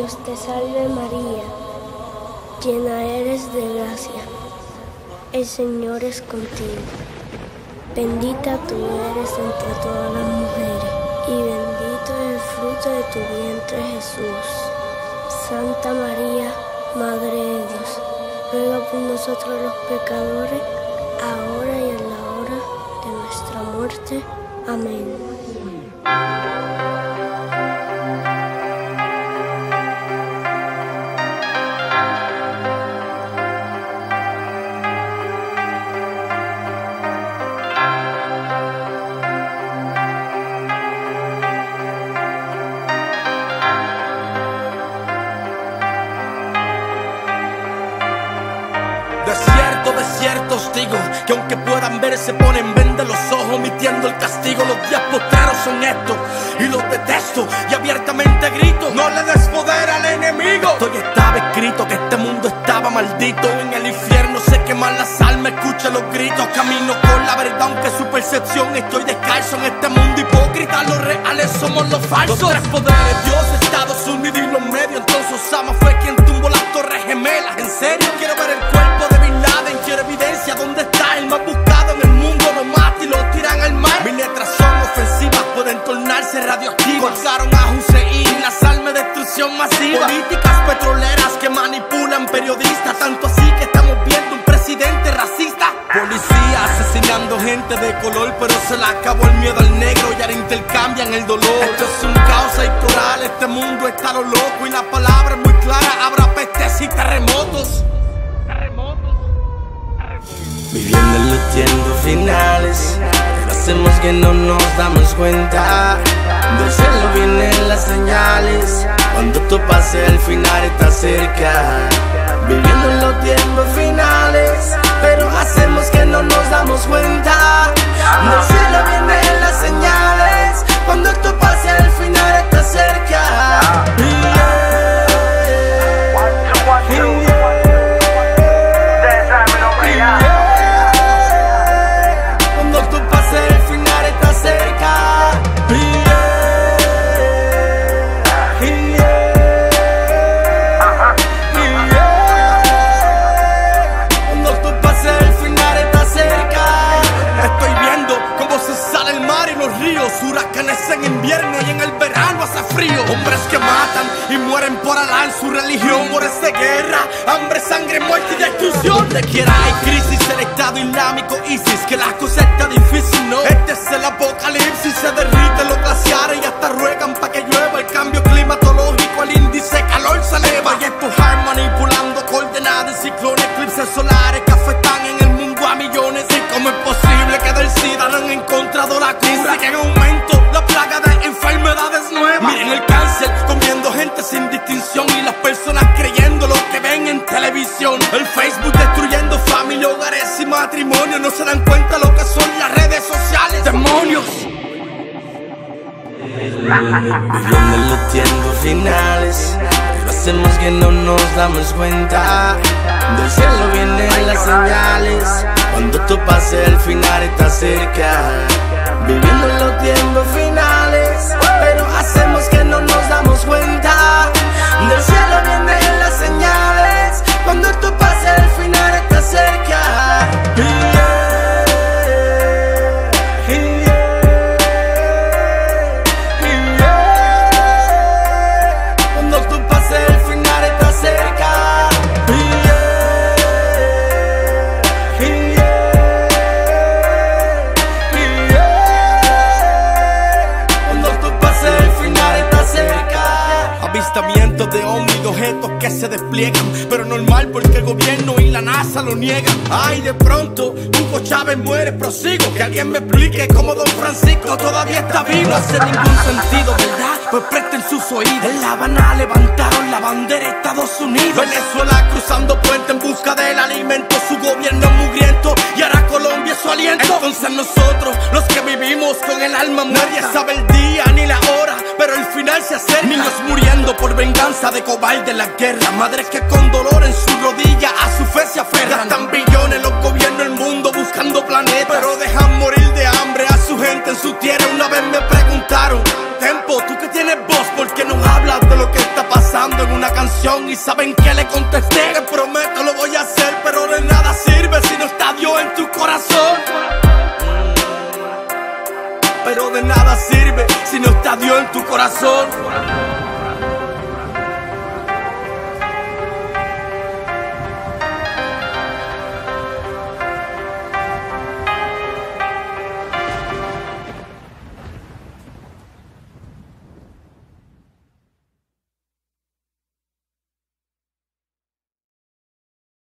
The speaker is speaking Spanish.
Dios te salve María, llena eres de gracia, el Señor es contigo. Bendita tú eres entre todas las mujeres, y bendito es el fruto de tu vientre Jesús. Santa María, Madre de Dios, ruega por nosotros los pecadores, ahora y en la hora de nuestra muerte. Amén. Desierto os digo, que aunque puedan ver se ponen vende los ojos omitiendo el castigo. Los días postreros son estos y los detesto y abiertamente grito: no le des poder al enemigo. Esto ya estaba escrito que este mundo estaba maldito. En el infierno se queman las almas, escucha los gritos. Camino con la verdad aunque su percepción. Estoy descalzo en este mundo hipócrita. Los reales somos los falsos. Los tres poderes, Dios, Estados Unidos y los medios. Entonces Osama fue quien tumbó las torres gemelas. En serio, quiero ver el cuerpo de Bin Laden. Quiero evidencia, ¿dónde está el más buscado en el mundo? Lo matan y lo tiran al mar. Mis letras son ofensivas, pueden tornarse radioactivas. Colgaron a Hussein, las armas de destrucción masiva. Políticas petroleras que manipulan periodistas. Tanto así que estamos viendo un presidente racista. Policía asesinando gente de color, pero se le acabó el miedo al negro y ahora intercambian el dolor. Esto es un caos electoral, este mundo está lo loco. Y la palabra es muy clara, habrá pestes y terremotos. Viviendo en los tiempos finales, pero hacemos que no nos damos cuenta. Del cielo vienen las señales, cuando tú pases el final está cerca. Viviendo en los tiempos finales, pero hacemos que no nos damos cuenta. Del cielo vienen las señales, cuando tú pases el final está cerca. Huracanes en invierno y en el verano hace frío. Hombres que matan y mueren por Alá en su religión. Mueres de guerra, hambre, sangre, muerte y destrucción. Donde quiera hay crisis, el Estado Islámico ISIS. Que la cosa está difícil, no. Este es el apocalipsis, se derriten los glaciares y hasta ruegan pa' que llueva. El cambio climatológico, el índice de calor se eleva. Y empujar manipulando coordenadas, ciclones, eclipses solares que afectan en el mundo a millones. Y cómo es posible que del SIDA no han encontrado la cura. Que en aumento la plaga de enfermedades nuevas. Miren el cáncer comiendo gente sin distinción y las personas creyendo lo que ven en televisión. El Facebook destruyendo familia, hogares y matrimonio. No se dan cuenta lo que son las redes sociales. ¡Demonios! Viviendo en los tiempos finales, pero hacemos que no nos damos cuenta. Del cielo vienen las señales, cuando tú pases el final está cerca. Viviendo en los tiempos finales, pero hacemos que no nos damos cuenta. Del cielo vienen las señales, cuando tú pases el final está cerca. Cuando tú pases el final está cerca. Avistamientos de ovnis, objetos que se despliegan, pero normal porque el gobierno y la NASA lo niegan. Ay, de pronto Hugo Chávez muere, prosigo. Que alguien me explique cómo Don Francisco todavía está vivo. No hace ningún sentido, ¿verdad? Pues presten sus oídos. En La Habana levantaron la bandera de Estados Unidos. Venezuela cruzando puente en busca del alimento. Su gobierno es mugriento y ahora Colombia es su aliento. Entonces nosotros, los que vivimos con el alma muerta, nadie sabe el día ni la hora, pero el final se acerca. Niños muriendo por venganza de cobarde en la guerra. Madres que con dolor en su rodilla a su fe se aferran. Gastan billones los gobiernos del mundo buscando planetas, pero dejan morir de hambre a su gente en su tierra. Una vez me preguntaron: Tempo, tú que tienes voz, ¿por qué no hablas de lo que está pasando en una ¿Saben qué le contesté? Te prometo lo voy a hacer, pero de nada sirve si no está Dios en tu corazón. Pero de nada sirve si no está Dios en tu corazón.